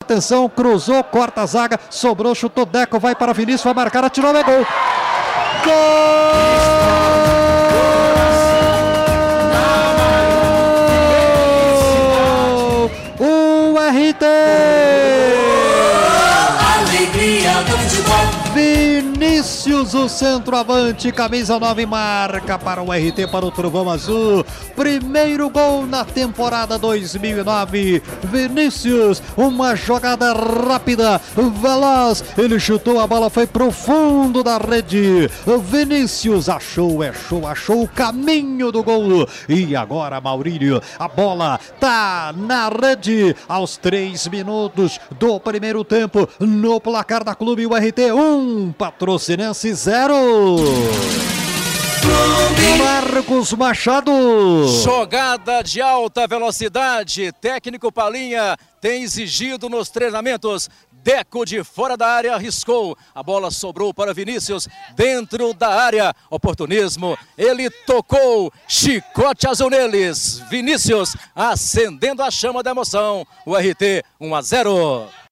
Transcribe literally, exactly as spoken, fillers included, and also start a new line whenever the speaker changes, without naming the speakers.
Atenção, cruzou, corta a zaga, sobrou, chutou, Deco, vai para Vinícius, vai marcar, atirou, é gol! Gol! O R T!
Alegria do futebol!
Vinícius, o centroavante, camisa nove, marca para o R T, para o Trovão Azul. Primeiro gol na temporada dois mil e nove. Vinícius, uma jogada rápida, veloz. Ele chutou, a bola foi pro fundo da rede. Vinícius achou, é show, achou o caminho do gol. E agora, Maurílio, a bola tá na rede aos três minutos do primeiro tempo. No placar da Clube, o R T um, Patrocinense zero. Marcos Machado.
Jogada de alta velocidade. Técnico Palinha tem exigido nos treinamentos. Deco de fora da área arriscou. A bola sobrou para Vinícius dentro da área. Oportunismo. Ele tocou. Chicote azul neles. Vinícius acendendo a chama da emoção. O R T um a zero.